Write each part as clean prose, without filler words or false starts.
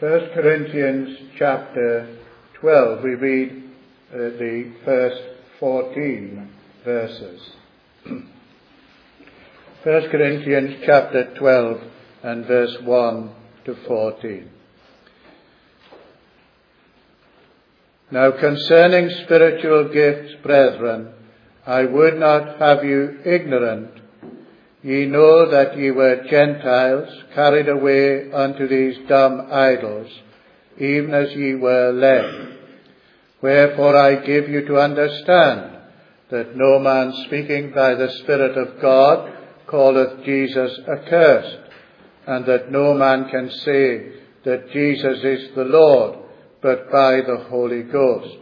1 Corinthians chapter 12, we read the first 14 verses. 1 Corinthians chapter 12 and verse 1 to 14. Now concerning spiritual gifts, brethren, I would not have you ignorant. Ye know that ye were Gentiles, carried away unto these dumb idols, even as ye were led. Wherefore I give you to understand that no man speaking by the Spirit of God calleth Jesus accursed, and that no man can say that Jesus is the Lord, but by the Holy Ghost.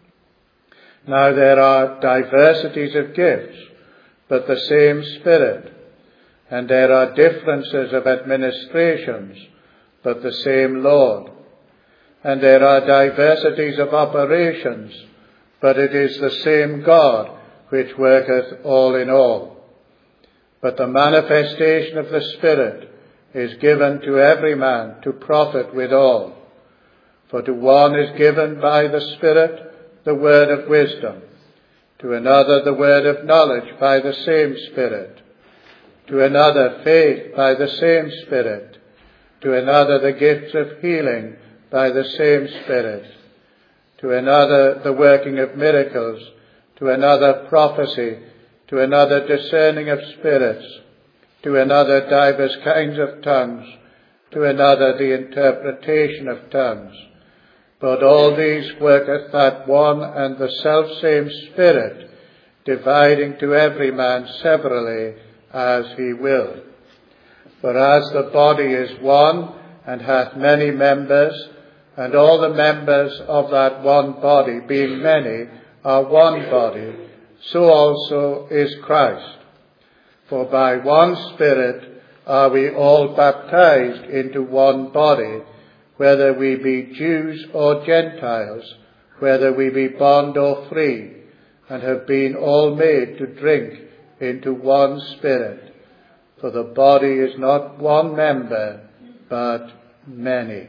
Now there are diversities of gifts, but the same Spirit. And there are differences of administrations, but the same Lord. And there are diversities of operations, but it is the same God which worketh all in all. But the manifestation of the Spirit is given to every man to profit withal. For to one is given by the Spirit the word of wisdom, to another the word of knowledge by the same Spirit, to another faith by the same Spirit, to another the gifts of healing by the same Spirit, to another the working of miracles, to another prophecy, to another discerning of spirits, to another divers kinds of tongues, to another the interpretation of tongues. But all these worketh that one and the selfsame Spirit, dividing to every man severally as he will. For as the body is one, and hath many members, and all the members of that one body, being many, are one body, so also is Christ. For by one Spirit are we all baptized into one body, whether we be Jews or Gentiles, whether we be bond or free, and have been all made to drink into one Spirit. For the body is not one member, but many.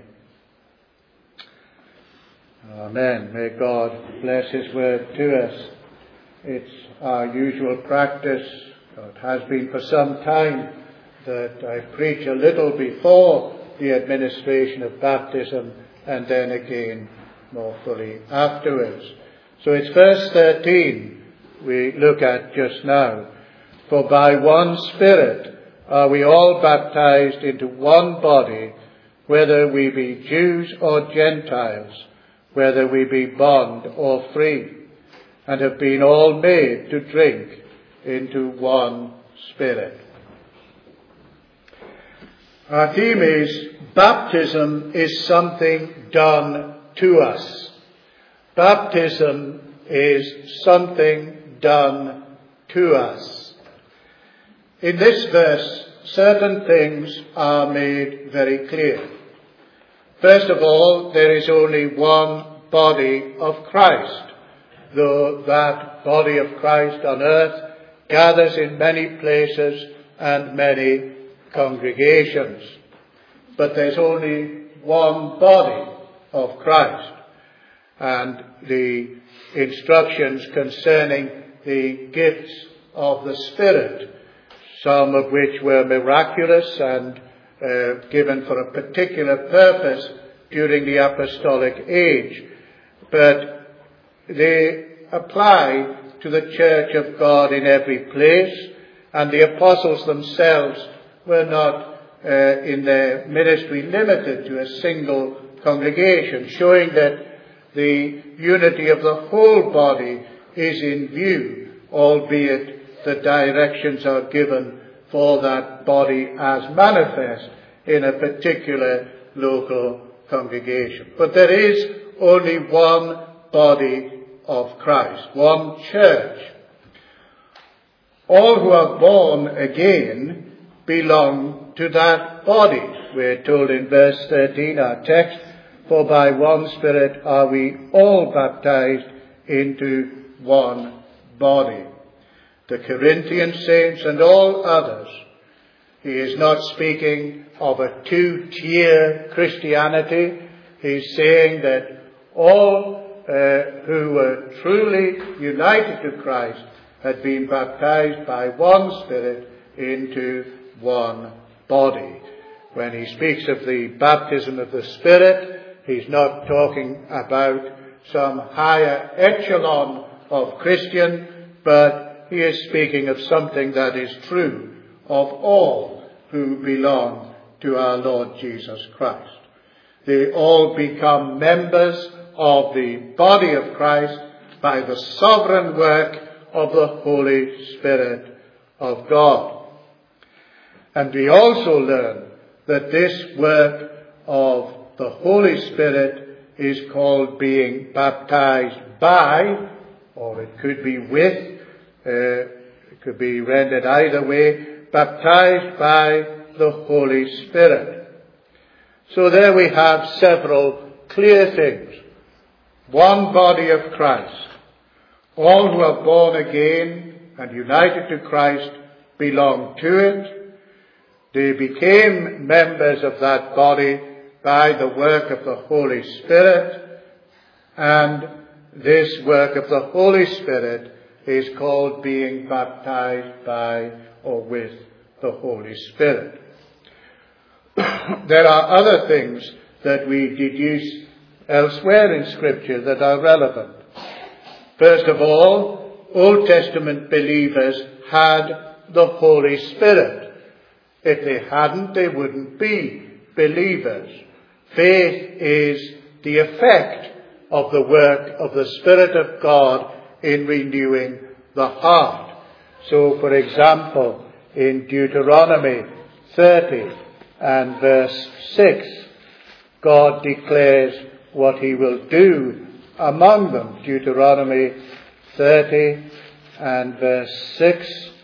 Amen. May God bless his word to us. It's our usual practice, it has been for some time, that I preach a little before the administration of baptism and then again more fully afterwards. So it's verse 13 we look at just now. For by one Spirit are we all baptized into one body, whether we be Jews or Gentiles, whether we be bond or free, and have been all made to drink into one Spirit. Our theme is baptism is something done to us. Baptism is something done to us. In this verse, certain things are made very clear. First of all, there is only one body of Christ, though that body of Christ on earth gathers in many places and many congregations. But there's only one body of Christ. And the instructions concerning the gifts of the Spirit, some of which were miraculous and given for a particular purpose during the apostolic age, but they apply to the church of God in every place, and the apostles themselves were not in their ministry limited to a single congregation, showing that the unity of the whole body is in view, albeit the directions are given for that body as manifest in a particular local congregation. But there is only one body of Christ, one church. All who are born again belong to that body. We're told in verse 13, our text, for by one Spirit are we all baptized into one body. The Corinthian saints and all others. He is not speaking of a two-tier Christianity. He's saying that all who were truly united to Christ had been baptized by one Spirit into one body. When he speaks of the baptism of the Spirit, he's not talking about some higher echelon of Christian, but he is speaking of something that is true of all who belong to our Lord Jesus Christ. They all become members of the body of Christ by the sovereign work of the Holy Spirit of God. And we also learn that this work of the Holy Spirit is called being baptized by, or it could be with, it could be rendered either way, baptized by the Holy Spirit. So there we have several clear things. One body of Christ. All who are born again and united to Christ belong to it. They became members of that body by the work of the Holy Spirit, and this work of the Holy Spirit is called being baptized by or with the Holy Spirit. There are other things that we deduce elsewhere in Scripture that are relevant. First of all, Old Testament believers had the Holy Spirit. If they hadn't, they wouldn't be believers. Faith is the effect of the work of the Spirit of God in renewing the heart. So, for example, in Deuteronomy 30 and verse 6, God declares what he will do among them. Deuteronomy 30 and verse 6.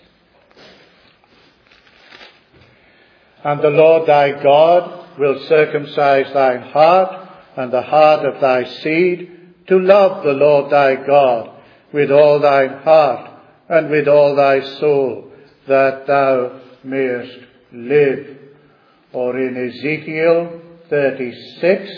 And the Lord thy God will circumcise thine heart and the heart of thy seed, to love the Lord thy God with all thine heart and with all thy soul, that thou mayest live. Or in Ezekiel 36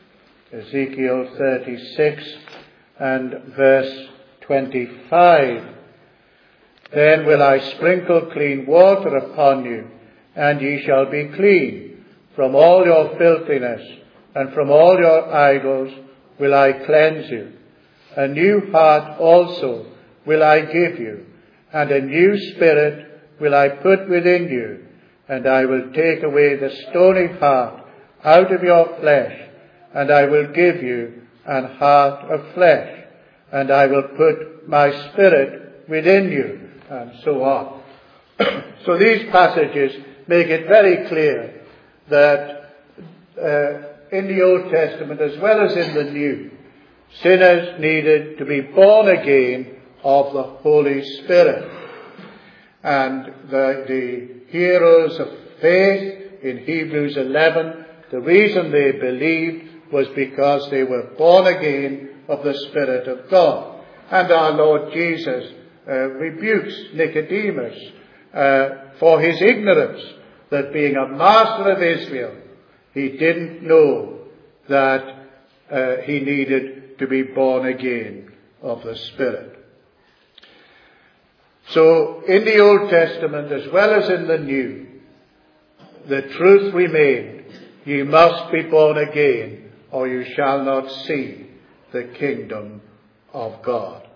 and verse 25, then will I sprinkle clean water upon you, and ye shall be clean. From all your filthiness and from all your idols will I cleanse you. A new heart also will I give you, and a new spirit will I put within you. And I will take away the stony heart out of your flesh, and I will give you an heart of flesh, and I will put my spirit within you, and so on. So these passages make it very clear that in the Old Testament as well as in the New, sinners needed to be born again of the Holy Spirit. And the heroes of faith in Hebrews 11, the reason they believed was because they were born again of the Spirit of God. And our Lord Jesus rebukes Nicodemus for his ignorance, that being a master of Israel, he didn't know that he needed to be born again of the Spirit. So, in the Old Testament as well as in the New, the truth remained: ye must be born again, or you shall not see the kingdom of God.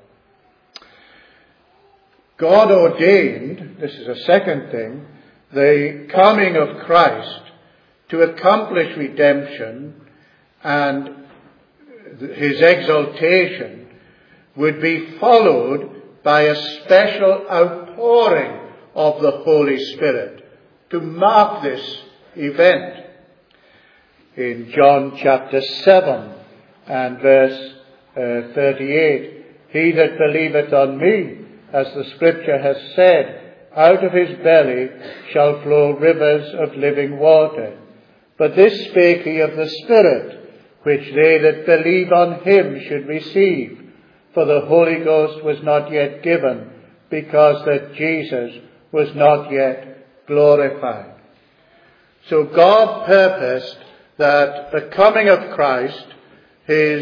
God ordained, this is a second thing, the coming of Christ to accomplish redemption, and his exaltation would be followed by a special outpouring of the Holy Spirit to mark this event. In John chapter 7 and verse 38, he that believeth on me, as the Scripture has said, out of his belly shall flow rivers of living water. But this spake he of the Spirit, which they that believe on him should receive. For the Holy Ghost was not yet given, because that Jesus was not yet glorified. So God purposed that the coming of Christ, his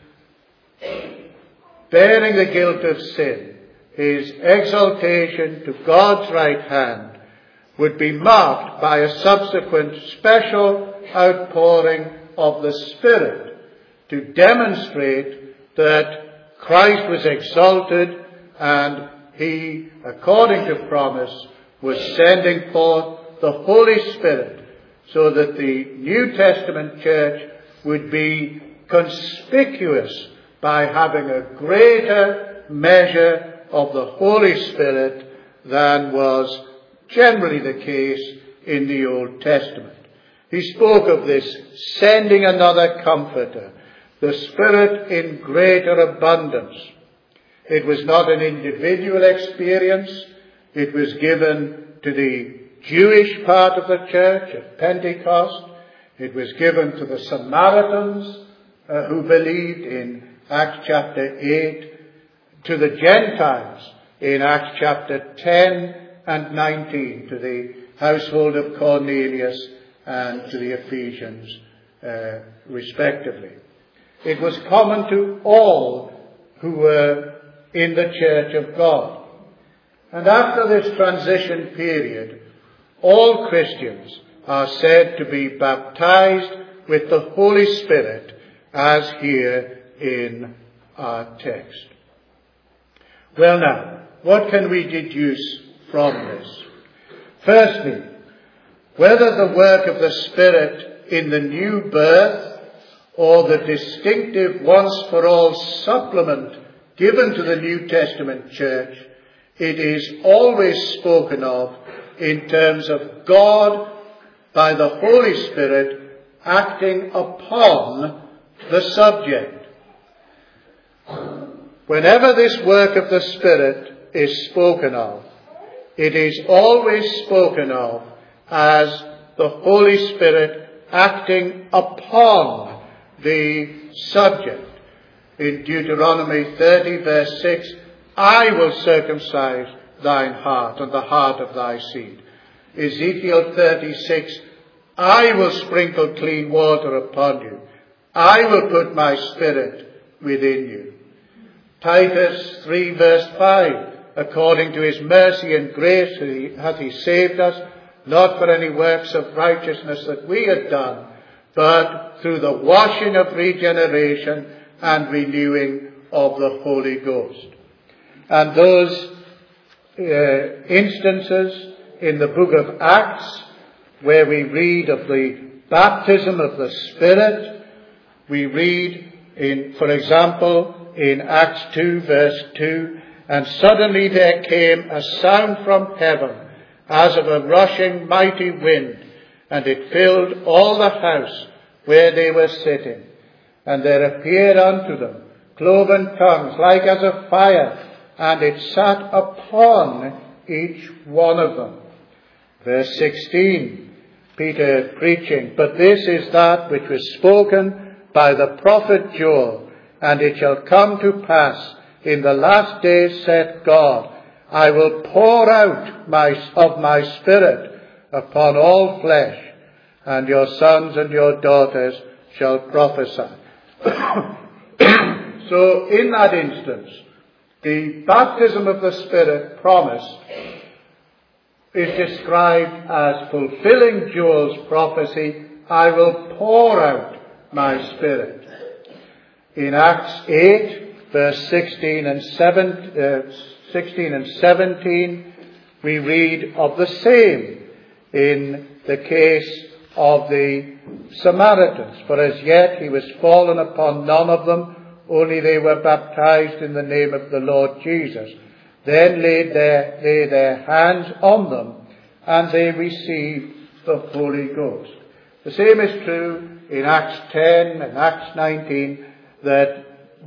bearing the guilt of sin, his exaltation to God's right hand, would be marked by a subsequent special outpouring of the Spirit to demonstrate that Christ was exalted and he, according to promise, was sending forth the Holy Spirit so that the New Testament church would be conspicuous by having a greater measure of the Holy Spirit than was generally the case in the Old Testament. He spoke of this sending another Comforter, the Spirit in greater abundance. It was not an individual experience. It was given to the Jewish part of the church at Pentecost. It was given to the Samaritans who believed in Acts chapter 8, to the Gentiles in Acts chapter 10 and 19, to the household of Cornelius and to the Ephesians, respectively. It was common to all who were in the church of God. And after this transition period, all Christians are said to be baptized with the Holy Spirit, as here in our text. Well now, what can we deduce from this? Firstly, whether the work of the Spirit in the new birth or the distinctive once-for-all supplement given to the New Testament church, it is always spoken of in terms of God by the Holy Spirit acting upon the subject. Whenever this work of the Spirit is spoken of, it is always spoken of as the Holy Spirit acting upon the subject. In Deuteronomy 30 verse 6, I will circumcise thine heart and the heart of thy seed. Ezekiel 36, I will sprinkle clean water upon you. I will put my Spirit within you. Titus 3 verse 5, according to his mercy and grace hath he saved us, not for any works of righteousness that we had done, but through the washing of regeneration and renewing of the Holy Ghost. And those instances in the book of Acts where we read of the baptism of the Spirit, we read in, for example, in Acts 2 verse 2, and suddenly there came a sound from heaven as of a rushing mighty wind, and it filled all the house where they were sitting. And there appeared unto them cloven tongues like as of fire, and it sat upon each one of them. Verse 16, Peter preaching, but this is that which was spoken by the prophet Joel, and it shall come to pass in the last days, saith God, I will pour out of my Spirit upon all flesh, and your sons and your daughters shall prophesy. So in that instance, the baptism of the Spirit promised is described as fulfilling Joel's prophecy, I will pour out my Spirit. In Acts 8, verse 16 and 17, we read of the same in the case of the Samaritans. For as yet he was fallen upon none of them, only they were baptized in the name of the Lord Jesus. Then laid their hands on them, and they received the Holy Ghost. The same is true in Acts 10 and Acts 19, that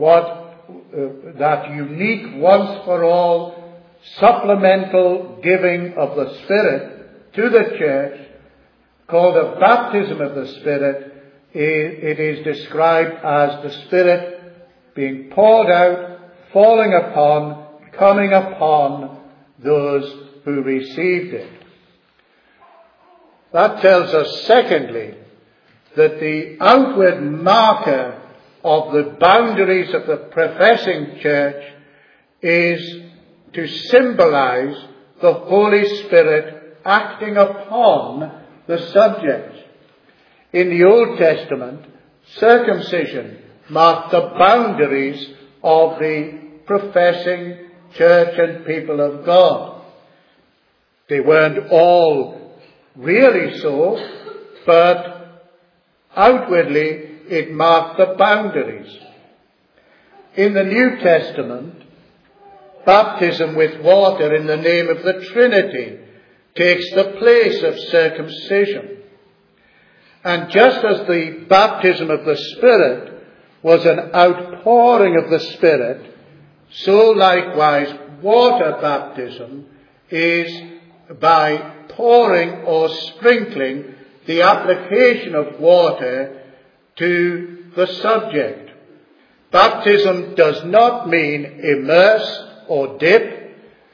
unique once-for-all supplemental giving of the Spirit to the church, called a baptism of the Spirit, it is described as the Spirit being poured out, falling upon, coming upon those who received it. That tells us, secondly, that the outward marker of the boundaries of the professing church is to symbolize the Holy Spirit acting upon the subject. In the Old Testament, circumcision marked the boundaries of the professing church and people of God. They weren't all really so, but outwardly it marked the boundaries. In the New Testament, baptism with water in the name of the Trinity takes the place of circumcision. And just as the baptism of the Spirit was an outpouring of the Spirit, so likewise water baptism is by pouring or sprinkling the application of water to the subject. Baptism does not mean immerse or dip.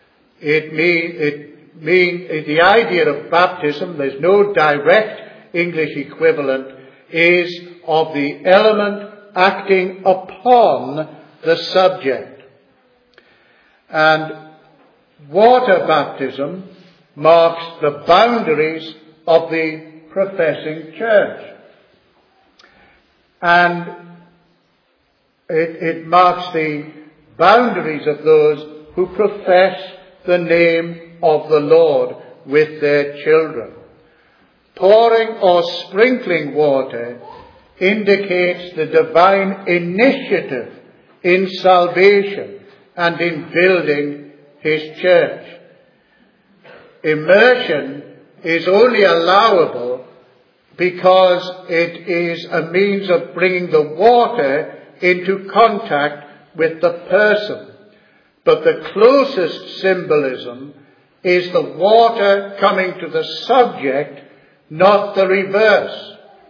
The idea of baptism, there's no direct English equivalent, is of the element acting upon the subject. And water baptism marks the boundaries of the professing church. And it marks the boundaries of those who profess the name of the Lord with their children. Pouring or sprinkling water indicates the divine initiative in salvation and in building his church. Immersion is only allowable because it is a means of bringing the water into contact with the person. But the closest symbolism is the water coming to the subject, not the reverse.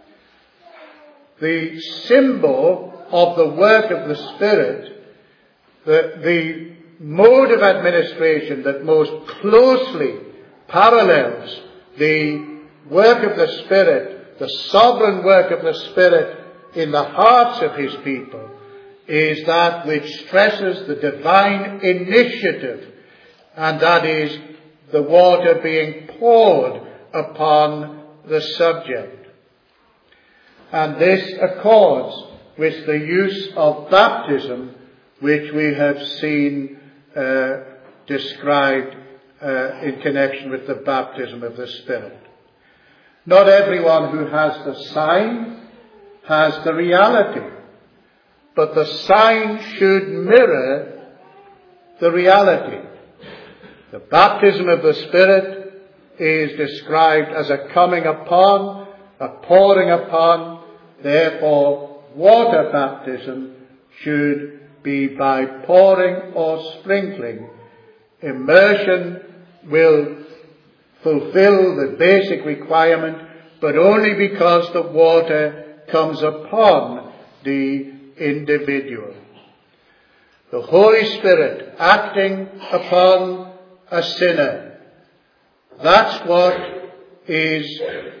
The symbol of the work of the Spirit, the mode of administration that most closely parallels the work of the Spirit, the sovereign work of the Spirit in the hearts of his people, is that which stresses the divine initiative, and that is the water being poured upon the subject. And this accords with the use of baptism which we have seen described in connection with the baptism of the Spirit. Not everyone who has the sign has the reality, but the sign should mirror the reality. The baptism of the Spirit is described as a coming upon, a pouring upon. Therefore, water baptism should be by pouring or sprinkling. Immersion will fulfill the basic requirement, but only because the water comes upon the individual. The Holy Spirit acting upon a sinner. That's what is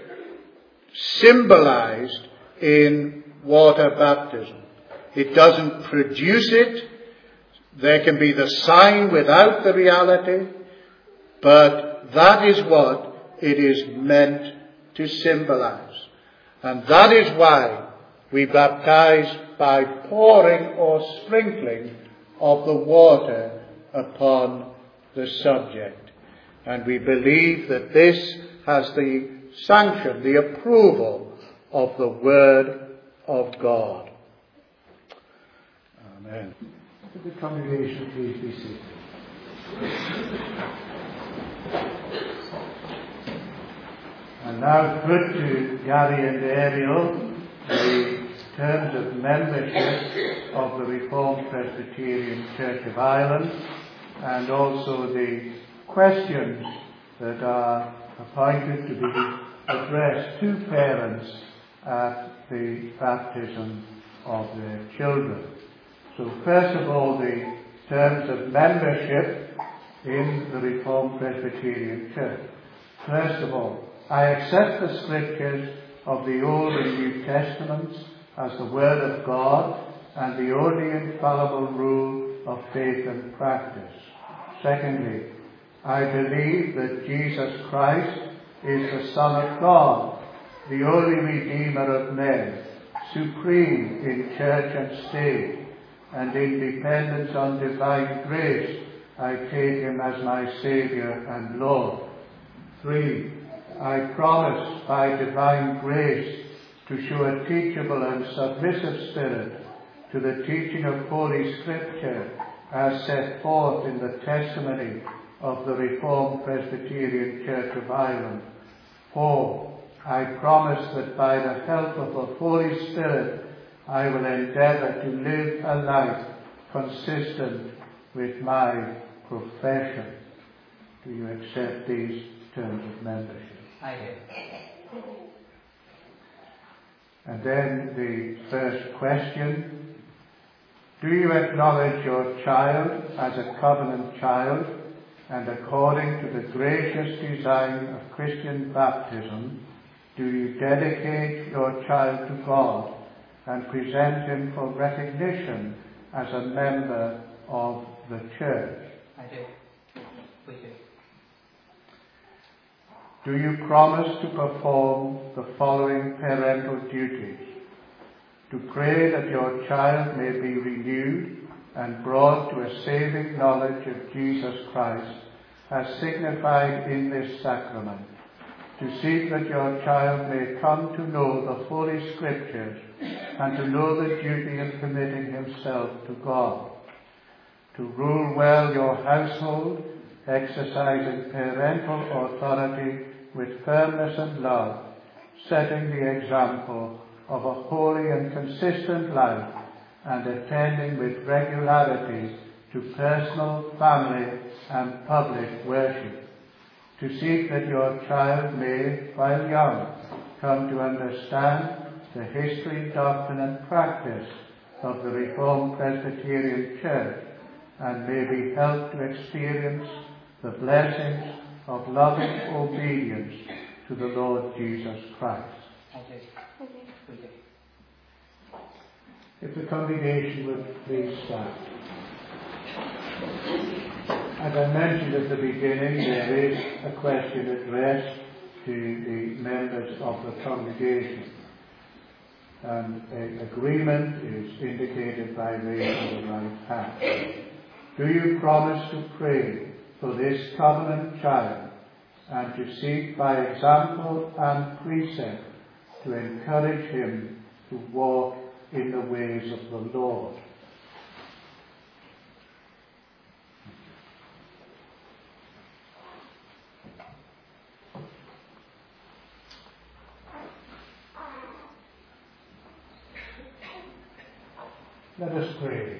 symbolized in water baptism. It doesn't produce it. There can be the sign without the reality, but that is what it is meant to symbolize. And that is why we baptize by pouring or sprinkling of the water upon the subject. And we believe that this has the sanction, the approval of the Word of God. Amen. Could the congregation please be seated? And now put to Gary and Ariel the terms of membership of the Reformed Presbyterian Church of Ireland, and also the questions that are appointed to be addressed to parents at the baptism of their children. So first of all, the terms of membership in the Reformed Presbyterian Church. First of all, I accept the Scriptures of the Old and New Testaments as the Word of God and the only infallible rule of faith and practice. Secondly, I believe that Jesus Christ is the Son of God, the only Redeemer of men, supreme in church and state, and in dependence on divine grace, I take him as my Saviour and Lord. 3. I promise by divine grace to show a teachable and submissive spirit to the teaching of Holy Scripture as set forth in the testimony of the Reformed Presbyterian Church of Ireland. 4. I promise that by the help of the Holy Spirit I will endeavour to live a life consistent with my profession. Do you accept these terms of membership? I do. And then the first question: do you acknowledge your child as a covenant child, and according to the gracious design of Christian baptism, do you dedicate your child to God and present him for recognition as a member of the church? I do. We do. Do you promise to perform the following parental duties? To pray that your child may be renewed and brought to a saving knowledge of Jesus Christ, as signified in this sacrament. To seek that your child may come to know the Holy Scriptures and to know the duty of committing himself to God. To rule well your household, exercising parental authority with firmness and love, setting the example of a holy and consistent life, and attending with regularity to personal, family, and public worship. To seek that your child may, while young, come to understand the history, doctrine, and practice of the Reformed Presbyterian Church, and may be helped to experience the blessings of loving obedience to the Lord Jesus Christ. I do. We do. If the congregation would please stand. As I mentioned at the beginning, there is a question addressed to the members of the congregation, and an agreement is indicated by raising the right hand. Do you promise to pray for this covenant child and to seek by example and precept to encourage him to walk in the ways of the Lord? Let us pray.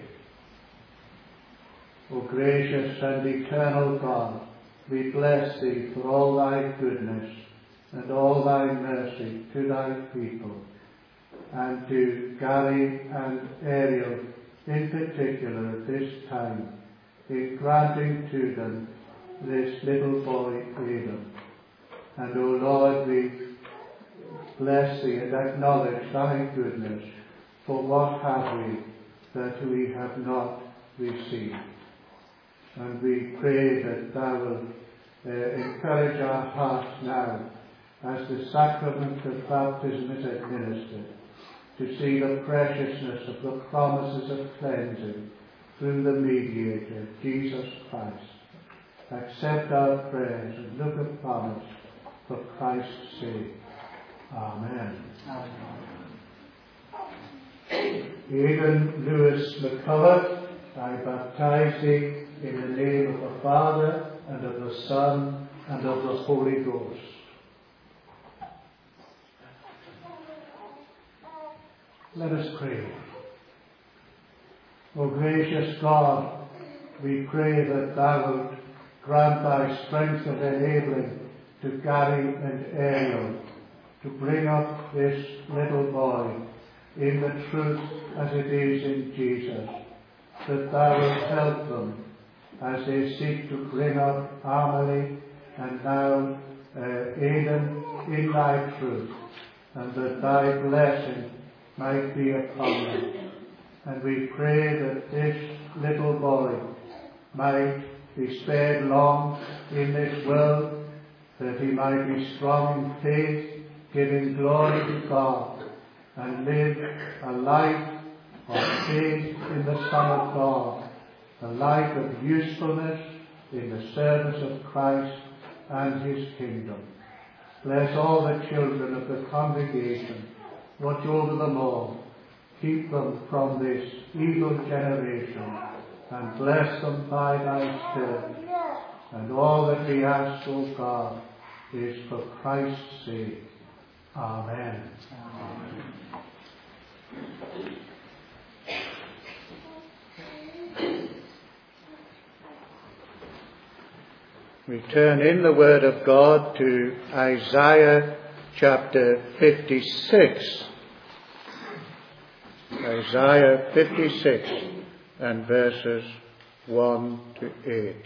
O gracious and eternal God, we bless thee for all thy goodness and all thy mercy to thy people, and to Gary and Ariel in particular at this time, in granting to them this little boy Adam. And O Lord, we bless thee and acknowledge thy goodness, for what have we that we have not received? And we pray that thou wilt encourage our hearts now, as the sacrament of baptism is administered, to see the preciousness of the promises of cleansing through the mediator, Jesus Christ. Accept our prayers and look upon us for Christ's sake. Amen. Aidan Lewis McCullough, I baptize thee in the name of the Father, and of the Son, and of the Holy Ghost. Let us pray. O gracious God, we pray that thou wilt grant thy strength of enabling to Gary and Ariel to bring up this little boy in the truth as it is in Jesus, that thou wilt help them as they seek to bring up Amelie and now Aidan in thy truth, and that thy blessing might be upon them. And we pray that this little boy might be spared long in this world, that he might be strong in faith, giving glory to God, and live a life of faith in the Son of God, a life of usefulness in the service of Christ and his kingdom. Bless all the children of the congregation. Watch over them all. Keep them from this evil generation, and bless them by thy Spirit. And all that we ask, O God, is for Christ's sake. Amen. Amen. We turn in the Word of God to Isaiah chapter 56. Isaiah 56 and verses 1 to 8.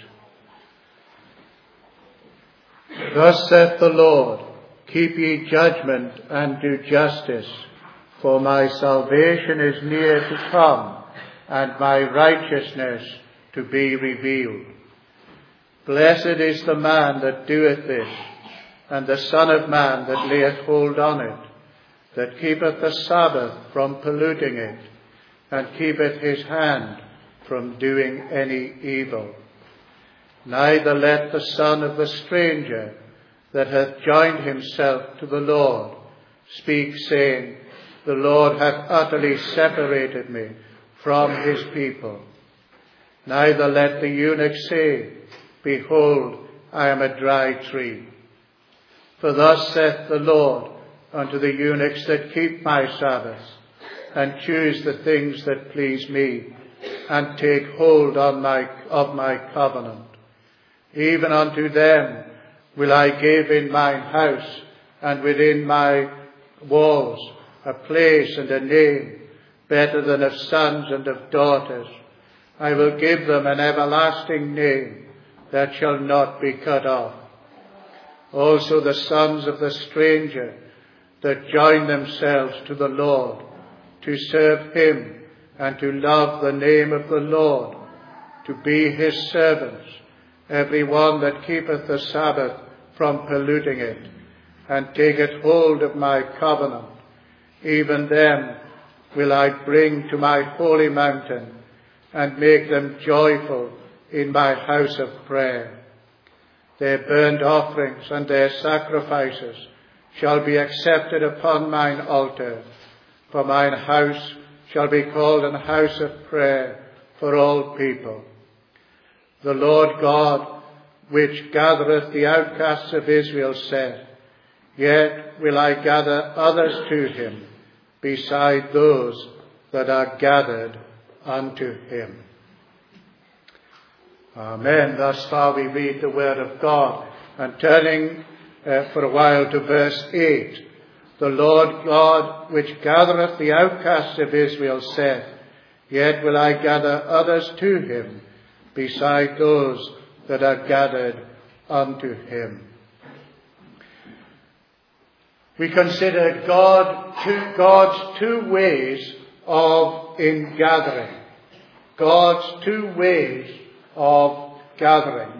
Thus saith the Lord, keep ye judgment and do justice, for my salvation is near to come, and my righteousness to be revealed. Blessed is the man that doeth this, and the Son of Man that layeth hold on it, that keepeth the Sabbath from polluting it, and keepeth his hand from doing any evil. Neither let the son of the stranger that hath joined himself to the Lord speak, saying, the Lord hath utterly separated me from his people. Neither let the eunuch say, behold, I am a dry tree. For thus saith the Lord unto the eunuchs that keep my Sabbaths, and choose the things that please me, and take hold of my covenant. Even unto them will I give in mine house, and within my walls, a place and a name, better than of sons and of daughters. I will give them an everlasting name, that shall not be cut off. Also the sons of the stranger that join themselves to the Lord, to serve him and to love the name of the Lord, to be his servants, every one that keepeth the Sabbath from polluting it, and taketh hold of my covenant, even them will I bring to my holy mountain, and make them joyful in my house of prayer. Their burnt offerings and their sacrifices shall be accepted upon mine altar, for mine house shall be called an house of prayer for all people. The Lord God, which gathereth the outcasts of Israel, said, yet will I gather others to him, beside those that are gathered unto him. Amen. Thus far we read the word of God. And turning for a while to verse 8. The Lord God, which gathereth the outcasts of Israel, saith, yet will I gather others to him, beside those that are gathered unto him. We consider God's two ways of ingathering. God's two ways of gathering.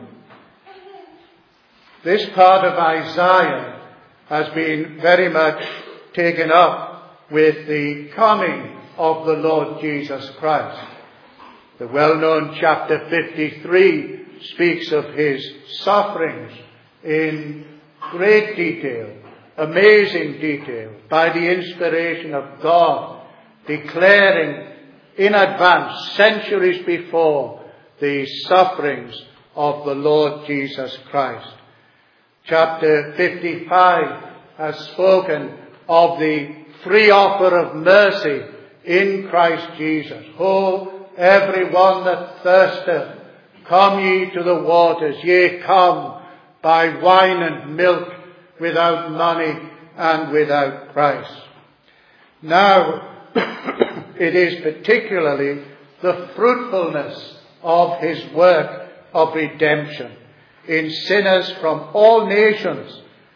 This part of Isaiah has been very much taken up with the coming of the Lord Jesus Christ. The well-known chapter 53 speaks of his sufferings in great detail, amazing detail, by the inspiration of God, declaring in advance, centuries before, the sufferings of the Lord Jesus Christ. Chapter 55 has spoken of the free offer of mercy in Christ Jesus. Ho, every one that thirsteth, come ye to the waters, yea, come, buy wine and milk without money and without price. Now, it is particularly the fruitfulness of his work of redemption in sinners from all nations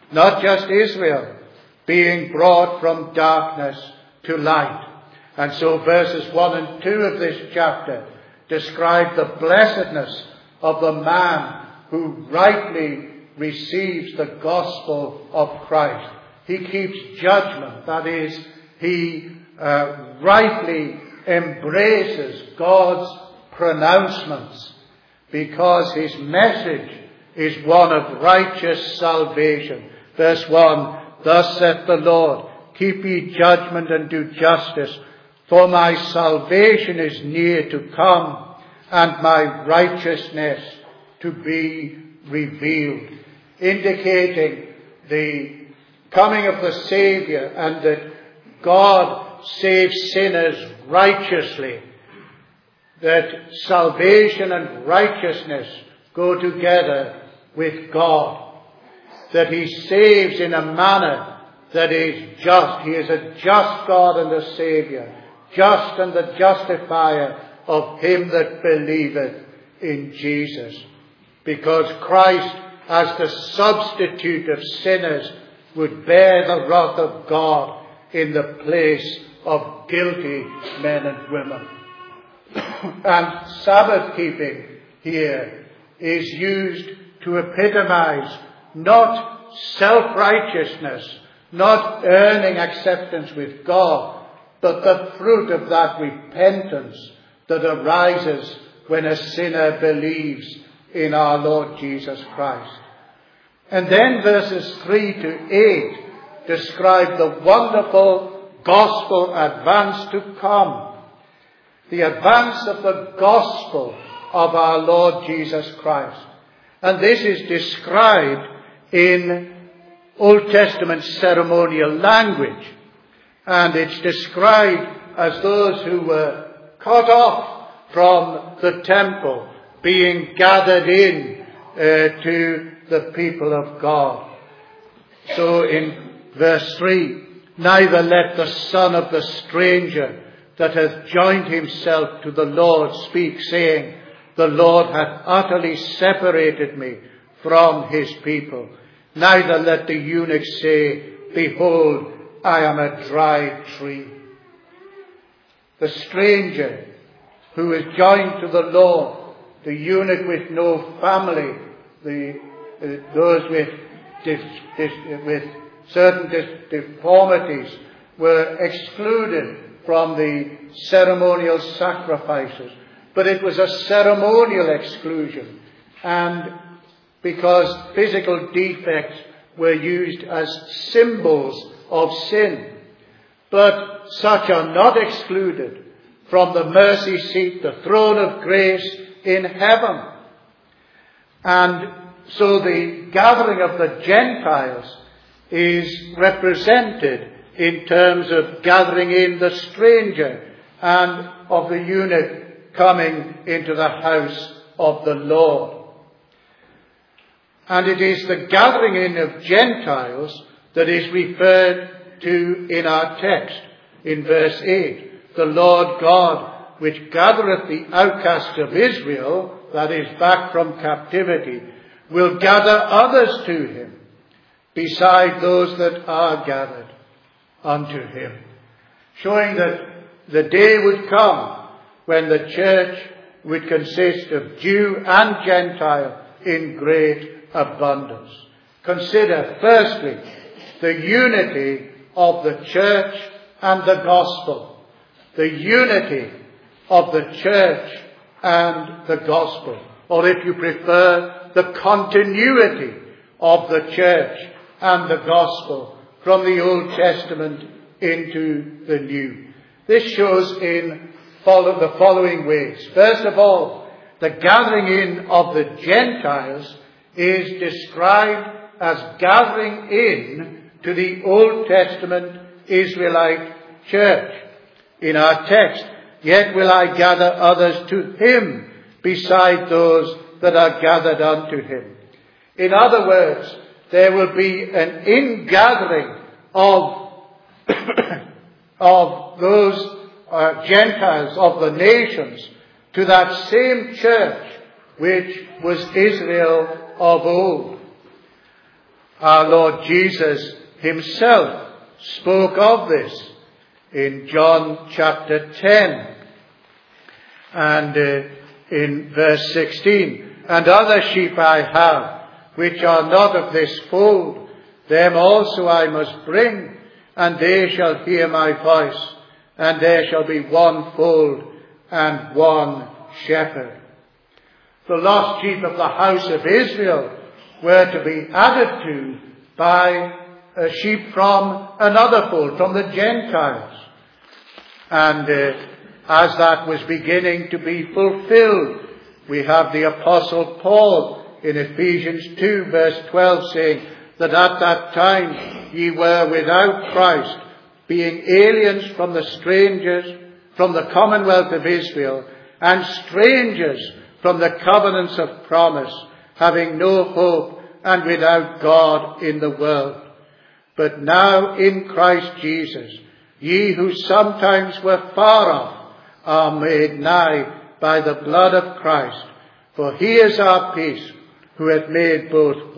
not just Israel, being brought from darkness to light. And so verses 1 and 2 of this chapter describe the blessedness of the man who rightly receives the gospel of Christ. He keeps judgment, that is, he rightly embraces God's pronouncements because his message is one of righteous salvation. Verse 1, thus saith the Lord, keep ye judgment and do justice, for my salvation is near to come, and my righteousness to be revealed. Indicating the coming of the Saviour and that God saves sinners righteously. That salvation and righteousness go together with God. That he saves in a manner that is just. He is a just God and a Saviour. Just and the justifier of him that believeth in Jesus. Because Christ, as the substitute of sinners, would bear the wrath of God in the place of guilty men and women. And Sabbath keeping here is used to epitomize not self-righteousness, not earning acceptance with God, but the fruit of that repentance that arises when a sinner believes in our Lord Jesus Christ. And then verses 3 to 8 describe the wonderful gospel advance to come. The advance of the gospel of our Lord Jesus Christ. And this is described in Old Testament ceremonial language. And it's described as those who were cut off from the temple being gathered in to the people of God. So in verse 3, neither let the son of the stranger that hath joined himself to the Lord speak, saying, the Lord hath utterly separated me from his people. Neither let the eunuch say, behold, I am a dry tree. The stranger who is joined to the Lord, the eunuch with no family, those with certain deformities were excluded from the ceremonial sacrifices. But it was a ceremonial exclusion, and because physical defects were used as symbols of sin. But such are not excluded from the mercy seat, the throne of grace in heaven. And so the gathering of the Gentiles is represented in terms of gathering in the stranger and of the eunuch coming into the house of the Lord. And it is the gathering in of Gentiles that is referred to in our text in verse 8. The Lord God, which gathereth the outcasts of Israel, that is back from captivity, will gather others to him, beside those that are gathered unto him. Showing that the day would come when the church would consist of Jew and Gentile in great abundance. Consider, firstly, the unity of the church and the gospel. The unity of the church and the gospel. Or if you prefer, the continuity of the church and the gospel from the Old Testament into the New. This shows in the following ways. First of all, the gathering in of the Gentiles is described as gathering in to the Old Testament Israelite church. In our text, yet will I gather others to him beside those that are gathered unto him. In other words, there will be an ingathering of those Gentiles of the nations to that same church which was Israel of old. Our Lord Jesus himself spoke of this in John chapter 10 and in verse 16. And other sheep I have, which are not of this fold, them also I must bring, and they shall hear my voice, and there shall be one fold and one shepherd. The lost sheep of the house of Israel were to be added to by a sheep from another fold, from the Gentiles. And as that was beginning to be fulfilled, we have the Apostle Paul in Ephesians 2 verse 12 saying that at that time ye were without Christ, being aliens from the strangers, from the commonwealth of Israel, and strangers from the covenants of promise, having no hope and without God in the world. But now in Christ Jesus, ye who sometimes were far off are made nigh by the blood of Christ. For he is our peace, who hath made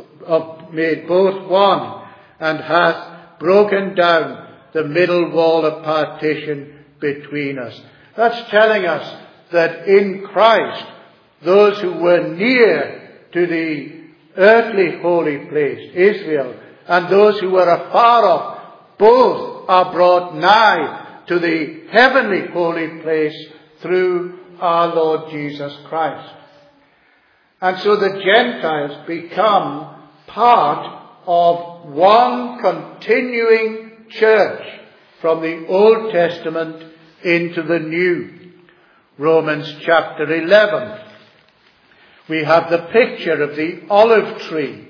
both one, and hath broken down the middle wall of partition between us. That's telling us that in Christ, those who were near to the earthly holy place, Israel, and those who were afar off, both are brought nigh to the heavenly holy place through our Lord Jesus Christ. And so the Gentiles become part of one continuing church from the Old Testament into the New. Romans chapter 11. We have the picture of the olive tree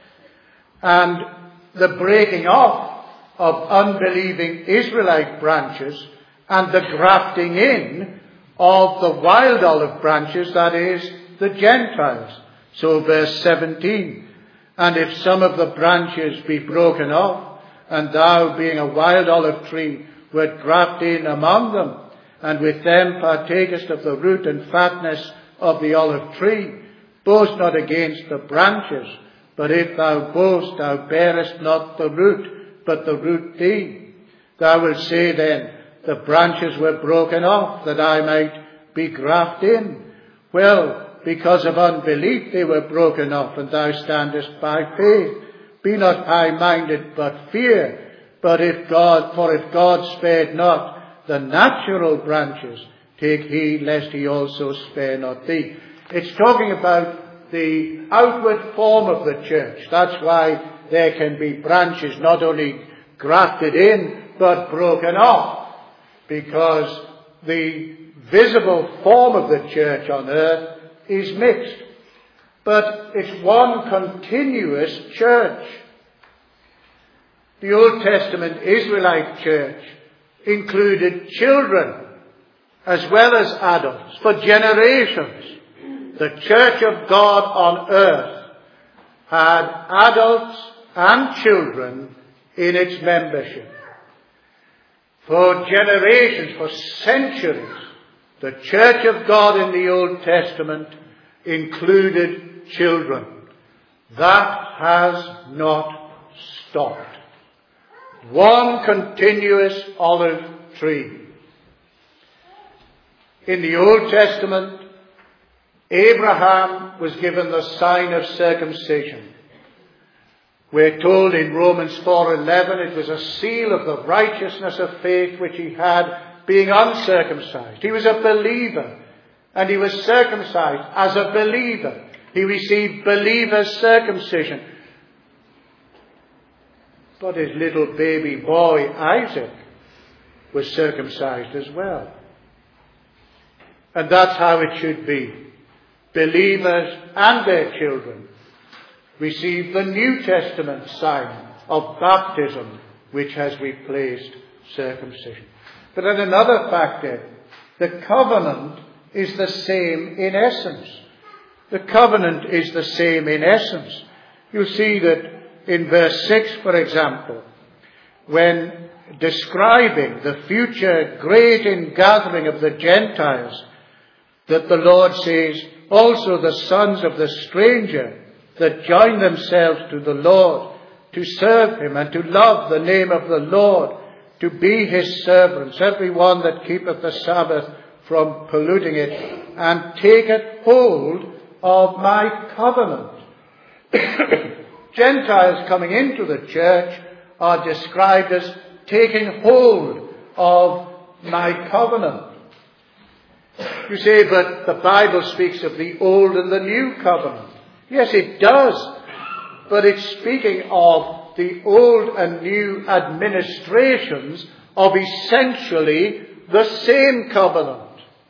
and the breaking off of unbelieving Israelite branches and the grafting in of the wild olive branches, that is, the Gentiles. So verse 17, and if some of the branches be broken off, and thou being a wild olive tree wert grafted in among them, and with them partakest of the root and fatness of the olive tree, boast not against the branches, but if thou boast, thou bearest not the root, but the root thee. Thou wilt say then, the branches were broken off, that I might be grafted in. Well, because of unbelief they were broken off, and thou standest by faith. Be not high-minded, but fear. For if God spared not the natural branches, take heed lest he also spare not thee. It's talking about the outward form of the church. That's why there can be branches not only grafted in, but broken off, because the visible form of the church on earth is mixed. But it's one continuous church. The Old Testament Israelite church included children as well as adults for generations. The church of God on earth had adults and children in its membership. For generations, for centuries, the church of God in the Old Testament included children. That has not stopped. One continuous olive tree. In the Old Testament, Abraham was given the sign of circumcision. We're told in Romans 4:11 it was a seal of the righteousness of faith which he had, being uncircumcised. He was a believer, and he was circumcised as a believer. He received believer's circumcision. But his little baby boy, Isaac, was circumcised as well. And that's how it should be. Believers and their children receive the New Testament sign of baptism, which has replaced circumcision. But then another factor, the covenant is the same in essence. The covenant is the same in essence. You'll see that in verse 6, for example, when describing the future great ingathering of the Gentiles, that the Lord says, also the sons of the stranger that join themselves to the Lord to serve him and to love the name of the Lord, to be his servants, every one that keepeth the Sabbath from polluting it, and taketh hold of my covenant. Gentiles coming into the church are described as taking hold of my covenant. You say, but the Bible speaks of the old and the new covenant. Yes, it does. But it's speaking of the old and new administrations of essentially the same covenant.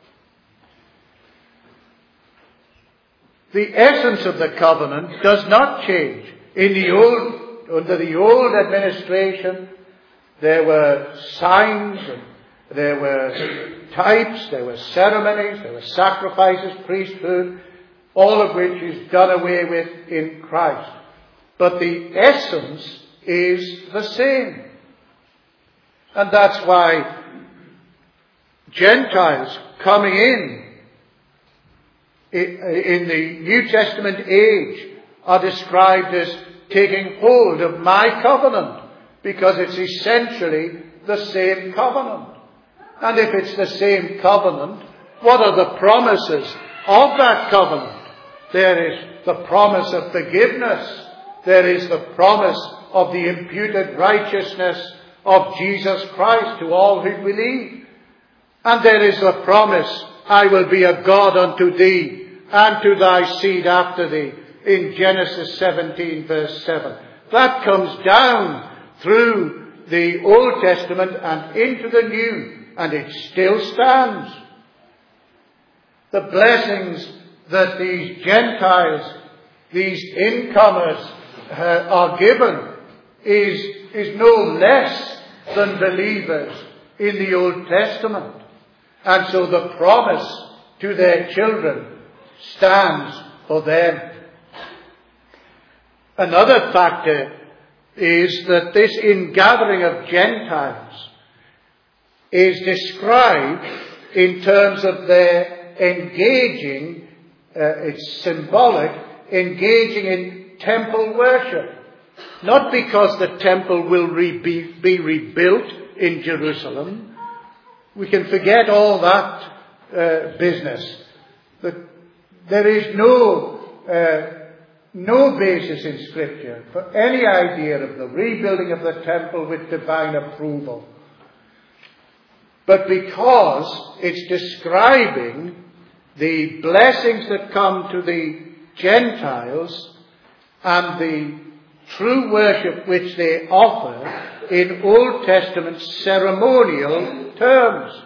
The essence of the covenant does not change. Under the old administration, there were signs, and there were types, there were ceremonies, there were sacrifices, priesthood, all of which is done away with in Christ. But the essence is the same. And that's why Gentiles coming in the New Testament age are described as taking hold of my covenant, because it's essentially the same covenant. And if it's the same covenant, what are the promises of that covenant? There is the promise of forgiveness. There is the promise of the imputed righteousness of Jesus Christ to all who believe. And there is the promise, I will be a God unto thee and to thy seed after thee, in Genesis 17 verse 7. That comes down through the Old Testament and into the New, and it still stands. The blessings that these Gentiles, these incomers are given is no less than believers in the Old Testament. And so the promise to their children stands for them. Another factor is that this ingathering of Gentiles is described in terms of their engaging, it's symbolic, engaging in temple worship. Not because the temple will be rebuilt in Jerusalem. We can forget all that business. There is no basis in Scripture for any idea of the rebuilding of the temple with divine approval. But because it's describing the blessings that come to the Gentiles and the true worship which they offer in Old Testament ceremonial terms.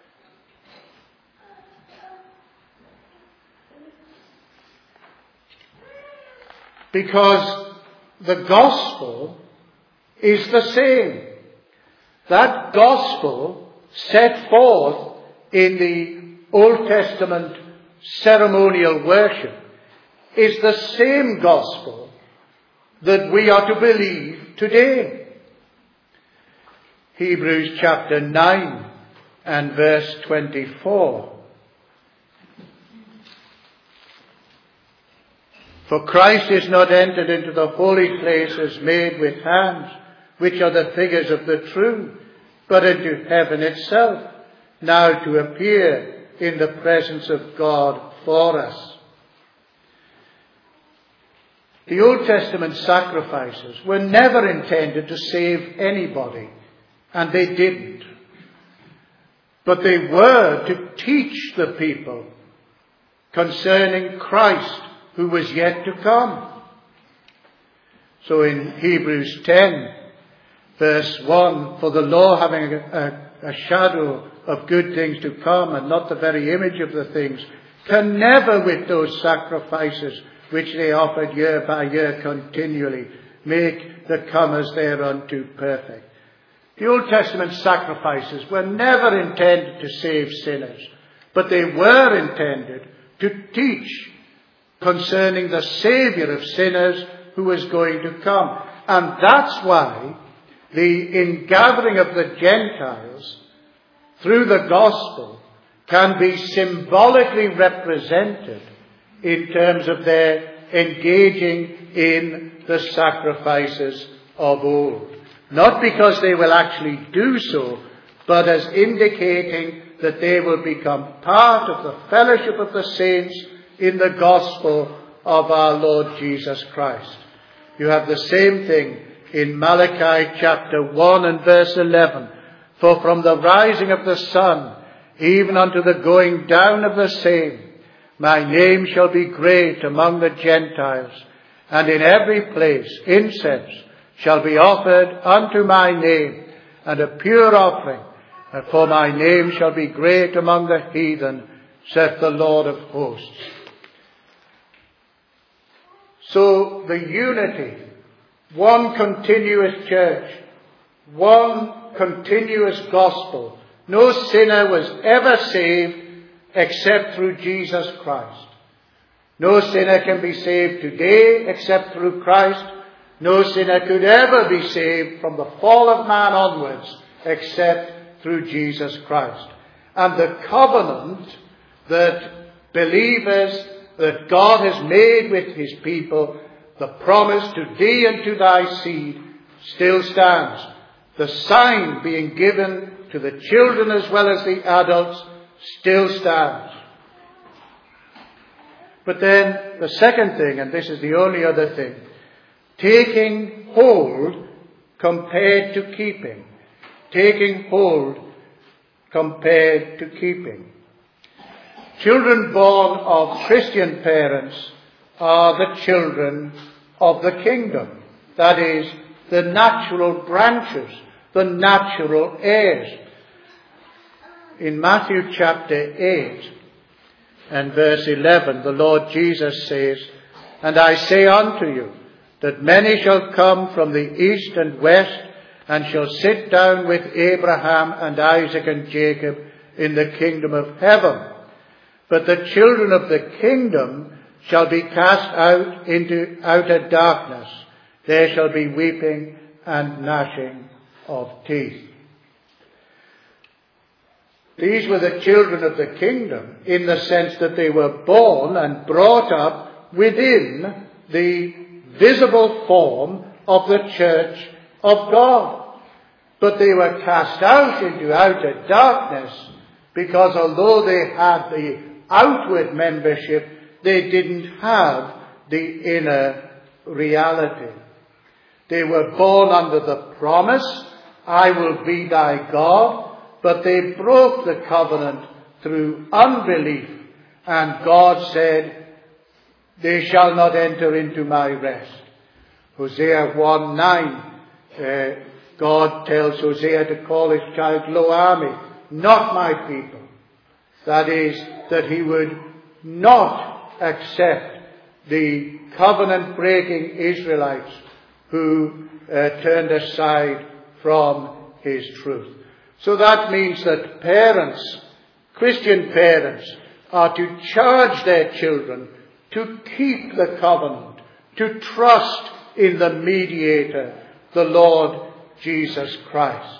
Because the gospel is the same. That gospel set forth in the Old Testament ceremonial worship is the same gospel that we are to believe today. Hebrews chapter 9 and verse 24. For Christ is not entered into the holy places made with hands, which are the figures of the true, but into heaven itself, now to appear in the presence of God for us. The Old Testament sacrifices were never intended to save anybody, and they didn't. But they were to teach the people concerning Christ, who was yet to come. So in Hebrews 10, verse 1, for the law having a shadow of good things to come and not the very image of the things, can never with those sacrifices which they offered year by year continually make the comers thereunto perfect. The Old Testament sacrifices were never intended to save sinners, but they were intended to teach concerning the Saviour of sinners who was going to come. And that's why the ingathering of the Gentiles through the gospel can be symbolically represented in terms of their engaging in the sacrifices of old. Not because they will actually do so, but as indicating that they will become part of the fellowship of the saints in the gospel of our Lord Jesus Christ. You have the same thing in Malachi chapter 1 and verse 11. For from the rising of the sun, even unto the going down of the same, my name shall be great among the Gentiles, and in every place incense shall be offered unto my name, and a pure offering, for my name shall be great among the heathen, saith the Lord of hosts. So the unity, one continuous church, one continuous gospel. No sinner was ever saved except through Jesus Christ. No sinner can be saved today except through Christ. No sinner could ever be saved from the fall of man onwards except through Jesus Christ. And the covenant that believers, that God has made with his people, the promise to thee and to thy seed, still stands. The sign being given to the children as well as the adults still stands. But then the second thing, and this is the only other thing, taking hold compared to keeping. Taking hold compared to keeping. Children born of Christian parents are the children of the kingdom. That is, the natural branches, the natural heirs. In Matthew chapter 8 and verse 11, the Lord Jesus says, And I say unto you, that many shall come from the east and west, and shall sit down with Abraham and Isaac and Jacob in the kingdom of heaven. But the children of the kingdom shall be cast out into outer darkness. There shall be weeping and gnashing of teeth. These were the children of the kingdom in the sense that they were born and brought up within the visible form of the church of God. But they were cast out into outer darkness because although they had the outward membership, they didn't have the inner reality. They were born under the promise, I will be thy God, but they broke the covenant through unbelief, and God said, they shall not enter into my rest. Hosea 1:9, God tells Hosea to call his child Lo-Ami, not my people. That is, that he would not accept the covenant-breaking Israelites who turned aside from his truth. So that means that parents, Christian parents, are to charge their children to keep the covenant, to trust in the mediator, the Lord Jesus Christ.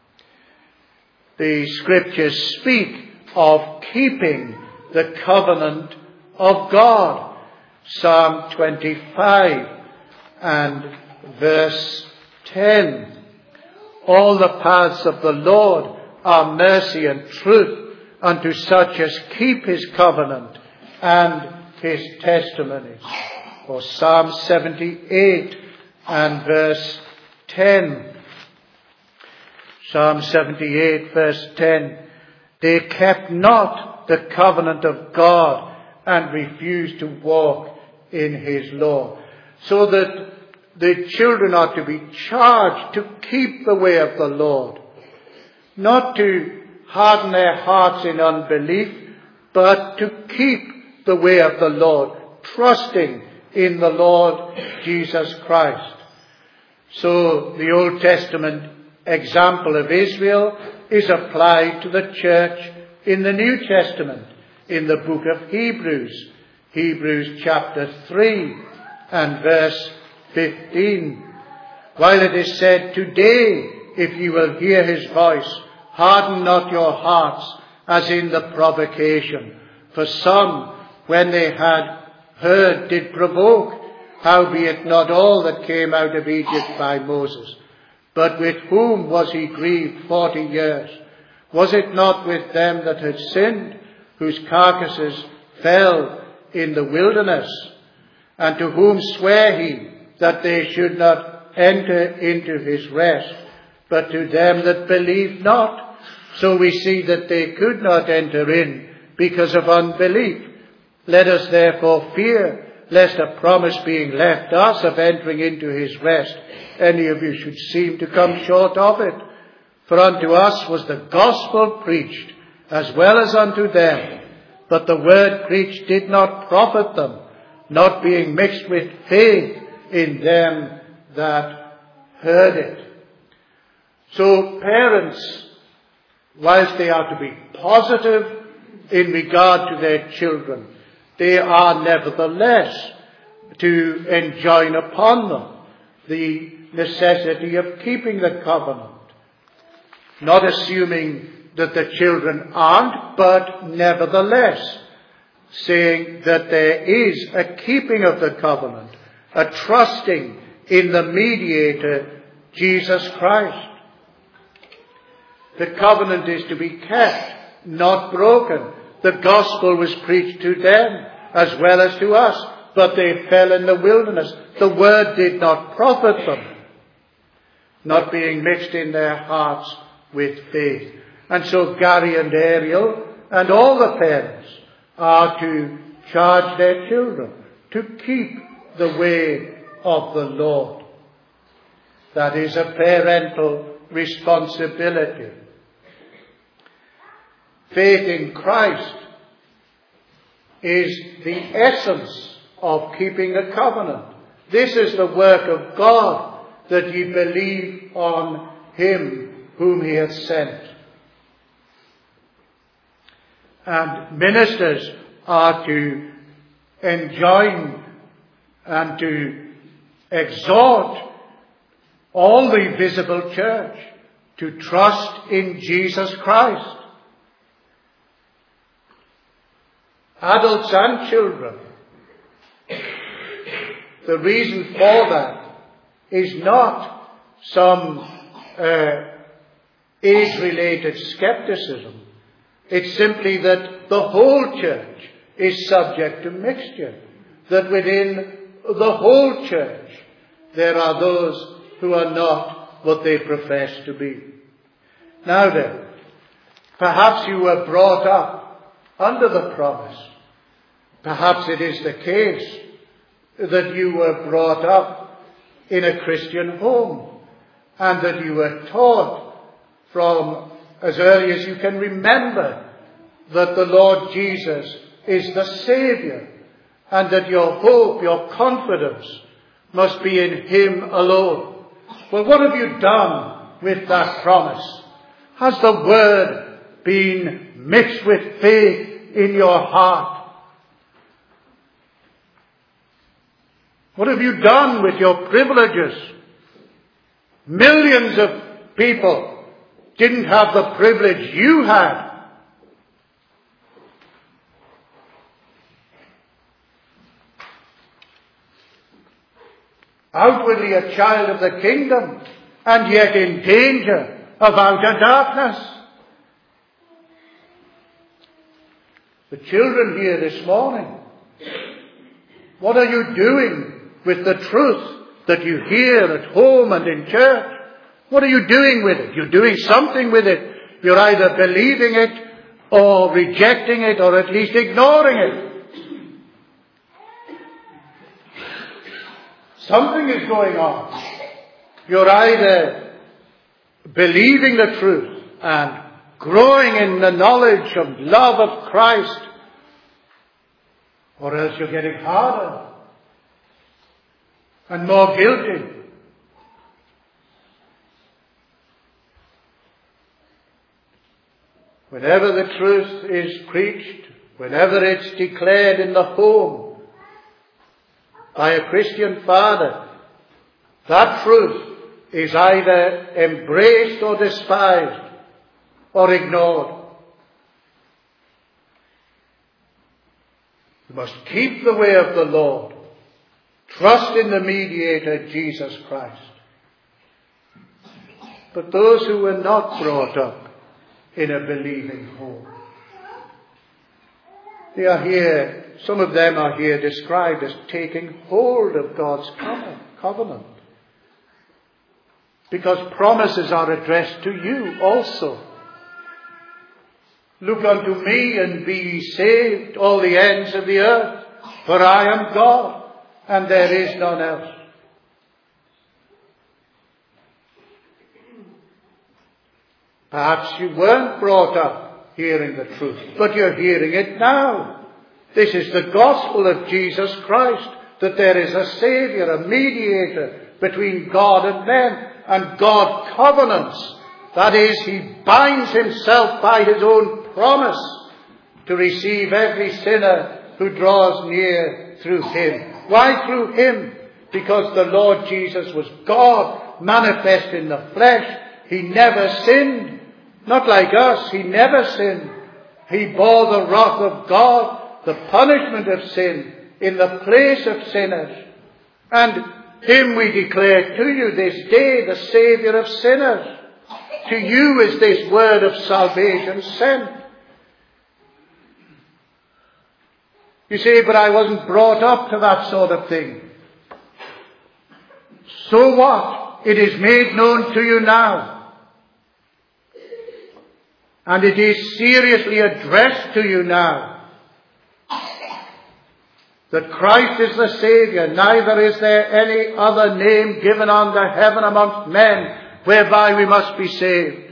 The scriptures speak of keeping the covenant of God. Psalm 25 and verse 10. All the paths of the Lord are mercy and truth unto such as keep his covenant and his testimonies. Or Psalm 78 and verse 10. Psalm 78 verse 10. They kept not the covenant of God and refused to walk in his law. So that the children are to be charged to keep the way of the Lord. Not to harden their hearts in unbelief, but to keep the way of the Lord, trusting in the Lord Jesus Christ. So the Old Testament example of Israel is applied to the church in the New Testament, in the book of Hebrews. Hebrews chapter 3 and verse 15. While it is said, Today, if you will hear his voice, harden not your hearts as in the provocation. For some, when they had heard, did provoke, Howbeit not all that came out of Egypt by Moses. But with whom was he grieved 40 years? Was it not with them that had sinned, whose carcasses fell in the wilderness? And to whom sware he that they should not enter into his rest, but to them that believed not? So we see that they could not enter in because of unbelief. Let us therefore fear, lest a promise being left us of entering into his rest, any of you should seem to come short of it. For unto us was the gospel preached, as well as unto them. But the word preached did not profit them, not being mixed with faith in them that heard it. So parents, whilst they are to be positive in regard to their children, they are nevertheless to enjoin upon them the necessity of keeping the covenant. Not assuming that the children aren't, but nevertheless saying that there is a keeping of the covenant, a trusting in the mediator, Jesus Christ. The covenant is to be kept, not broken. The gospel was preached to them as well as to us, but they fell in the wilderness. The word did not profit them, not being mixed in their hearts with faith. And so Gary and Ariel and all the parents are to charge their children to keep the way of the Lord. That is a parental responsibility. Faith in Christ is the essence of keeping the covenant. This is the work of God, that ye believe on him whom he hath sent. And ministers are to enjoin and to exhort all the visible church to trust in Jesus Christ. Adults and children. The reason for that is not some age-related skepticism. It's simply that the whole church is subject to mixture. That within the whole church there are those who are not what they profess to be. Now then, perhaps you were brought up under the promise. Perhaps it is the case that you were brought up in a Christian home and that you were taught from as early as you can remember that the Lord Jesus is the Saviour and that your hope, your confidence must be in him alone. Well, what have you done with that promise? Has the word been mixed with faith in your heart? What have you done with your privileges? Millions of people didn't have the privilege you had. Outwardly a child of the kingdom, and yet in danger of outer darkness. The children here this morning, what are you doing with the truth that you hear at home and in church? What are you doing with it? You're doing something with it. You're either believing it or rejecting it or at least ignoring it. Something is going on. You're either believing the truth and growing in the knowledge of love of Christ, or else you're getting harder and more guilty. Whenever the truth is preached, whenever it's declared in the home by a Christian father, that truth is either embraced or despised or ignored. You must keep the way of the Lord. trust in the mediator, Jesus Christ. But those who were not brought up in a believing home, they are here, some of them are here described as taking hold of God's covenant. Because promises are addressed to you also. Look unto me and be ye saved, all the ends of the earth, for I am God, and there is none else. Perhaps you weren't brought up hearing the truth, but you're hearing it now. This is the gospel of Jesus Christ, that there is a Saviour, a mediator between God and men, and God covenants. That is, he binds himself by his own promise to receive every sinner who draws near through him. Why through him? Because the Lord Jesus was God manifest in the flesh. He never sinned. Not like us, he never sinned. He bore the wrath of God, the punishment of sin, in the place of sinners. And him we declare to you this day, the Saviour of sinners. To you is this word of salvation sent. You say, but I wasn't brought up to that sort of thing. So what? It is made known to you now. And it is seriously addressed to you now. That Christ is the Saviour, neither is there any other name given under heaven amongst men whereby we must be saved.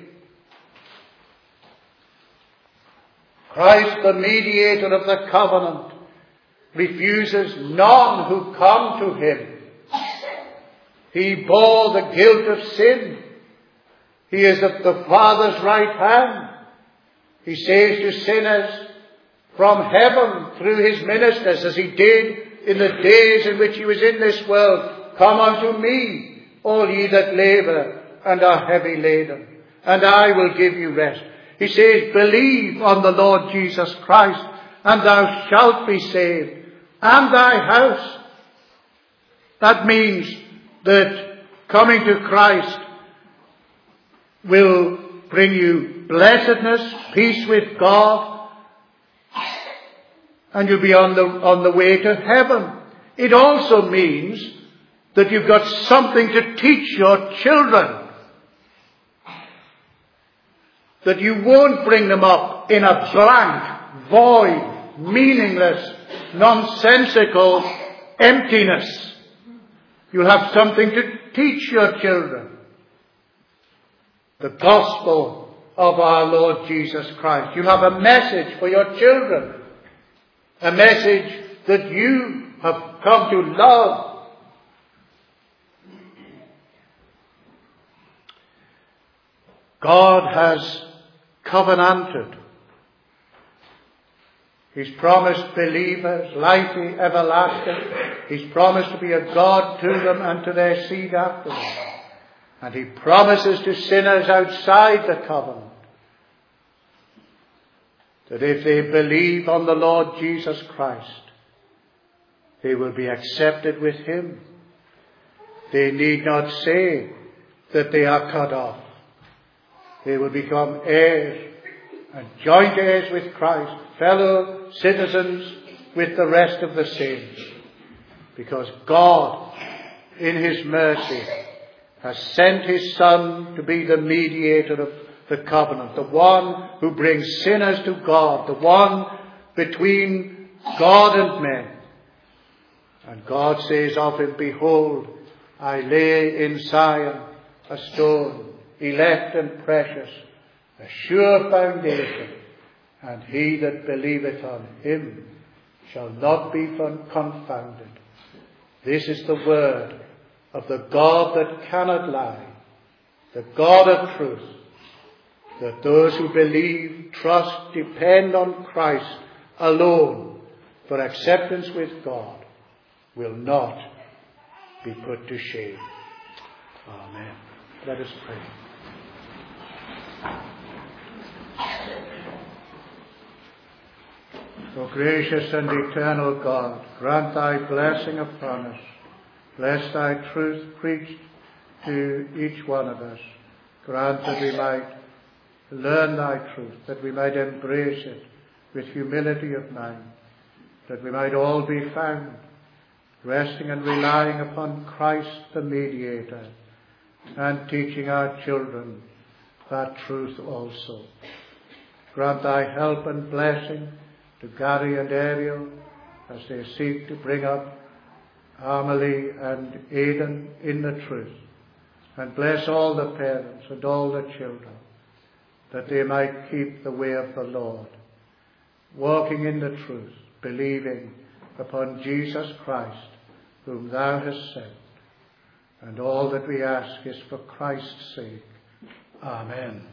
Christ, the mediator of the covenant, refuses none who come to him. He bore the guilt of sin. He is at the Father's right hand. He says to sinners from heaven through his ministers, as he did in the days in which he was in this world, come unto me, all ye that labour and are heavy laden, and I will give you rest. He says, believe on the Lord Jesus Christ, and thou shalt be saved, and thy house. That means that coming to Christ will bring you blessedness, peace with God, and you'll be on the way to heaven. It also means that you've got something to teach your children. That you won't bring them up in a blank, void, meaningless, nonsensical emptiness. You'll have something to teach your children. The gospel of our Lord Jesus Christ. You'll have a message for your children. A message that you have come to love. God has covenanted. He's promised believers life everlasting. He's promised to be a God to them and to their seed after them. And he promises to sinners outside the covenant that if they believe on the Lord Jesus Christ, they will be accepted with him. They need not say that they are cut off. They will become heirs and joint heirs with Christ, fellow citizens with the rest of the saints. Because God, in his mercy, has sent his Son to be the mediator of the covenant, the one who brings sinners to God, the one between God and men. And God says of him, behold, I lay in Zion a stone, elect and precious, a sure foundation, and he that believeth on him shall not be confounded. This is the word of the God that cannot lie, the God of truth, that those who believe, trust, depend on Christ alone for acceptance with God will not be put to shame. Amen. Let us pray. O gracious and eternal God, grant thy blessing upon us Bless thy truth preached to each one of us. Grant that we might learn thy truth, that we might embrace it with humility of mind, that we might all be found resting and relying upon Christ the mediator, and teaching our children that truth also. Grant thy help and blessing to Gary and Ariel as they seek to bring up Amelie and Aidan in the truth. And bless all the parents and all the children, that they might keep the way of the Lord, walking in the truth, believing upon Jesus Christ, whom thou hast sent. And all that we ask is for Christ's sake. Amen.